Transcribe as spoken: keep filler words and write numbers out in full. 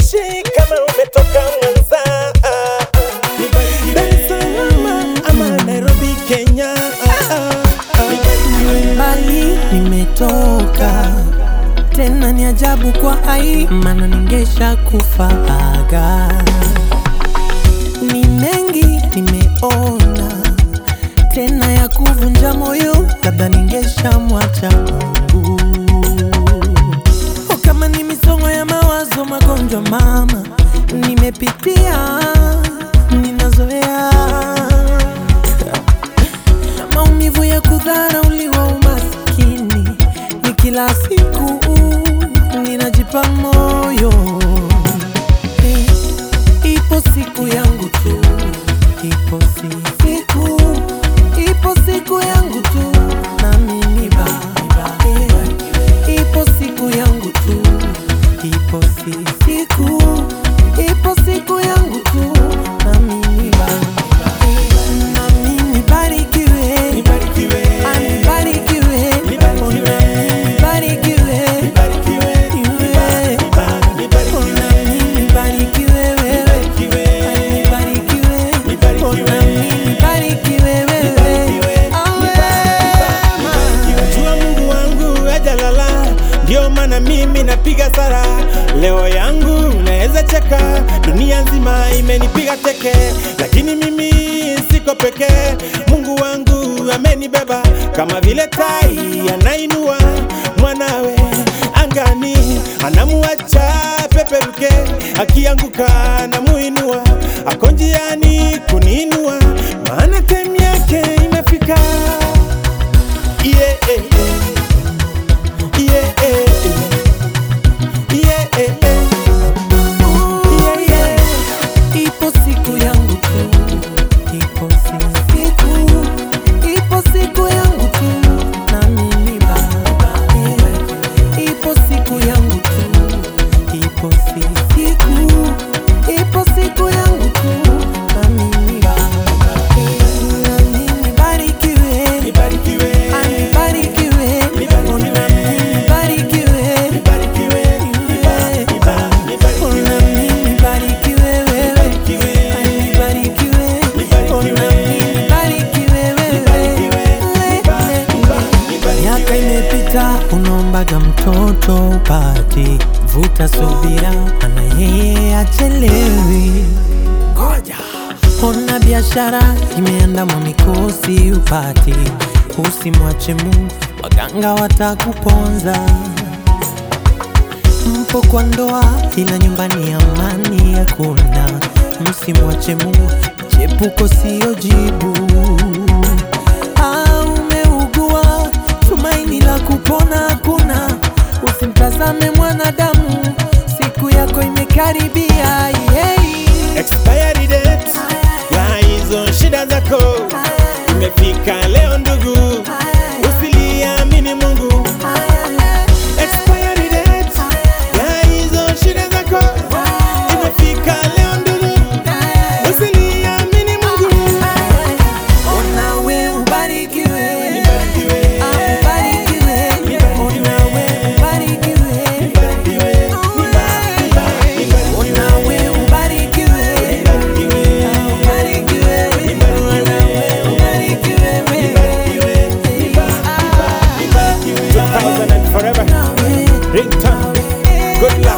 haijalishi kama umetoka Mwanza, Dar es Salaam ama Nairobi, Kenya. Mbali nimetoka, tena ni ajabu kwa ai, maana ningesha kufaga. Ni mengi nimeona, tena ya kuvunja moyo, labda ningesha mwacha Mungu. O kama ni misongo ya mawazo, magonjwa mama nimepitia, ninazoea na maumivu ya kudharauliwa, umaskini ni kila siku, ninajipa moyo. Ipo siku yangu tu, ipo siku, ipo siku yangu tu, na mimi baba. Ipo siku yangu tu, ipo siku, ipo siku yangu tu, na mimi baba. Na mimi barikiwe, Nibarikiwe, anibarikiwe, Nibarikiwe, barikiwe, nibarikiwe, nibarikiwe, ona mimi barikiwe wewe, anibarikiwe, ona mimi barikiwe wewe. Jua Mungu wangu hajalala, ndio maana mimi napiga sala. Leo yangu naweza cheka, dunia nzima imenipiga teke, lakini mimi siko peke. Mungu wangu amenibeba kama vile tai anainua mwanawe angani, anamuacha peperuke, akianguka anamuinua, ako njiani kuniinua, maana time yake imefika. Yeah, yeah, yeah, yeah, yeah, yeah, yeah. Oh, yeah. Ipo siku yangu tu, ipo siku, ipo siku yangu tu, na mimi baba. Ipo siku yangu tu, ipo siku, ipo siku yangu tu, na mimi baba. Na mimi barikiwe, Nibarikiwe, anibarikiwe, ona mimi barikiwe, nibarikiwe, ona mimi barikiwe wewe, anibarikiwe, ona mimi barikiwe wewe. Miaka imepita, unaombaga mtoto upati, vuta subira, ana yeye achelewi. Ngoja, ona biashara imeandamwa mikosi upati, usimwache Mungu, waganga watakuponza. Mpo kwa ndoa ila nyumbani amani hakuna, msimwache Mungu, chepuko sio jibu. Ah, umeugua, tumaini la kupona hakuna, usimtazame mwanadamu, siku yako imekaribia. Yeah. expiry date ya hizo shida zako imefika leo ndugu, usiliamini Mungu. Expiry date ya hizo shida zako imefika leo ndugu, usiliamini Mungu. Ona we ubarikiwe, Nibarikiwe, ubarikiwe, ona we ubarikiwe, nibarikiwe, nibarikiwe, ona we ubarikiwe, nibarikiwe, ubarikiwe, ona we ubarikiwe nibarikiwe, two thousand and forever. Ringtone, good luck.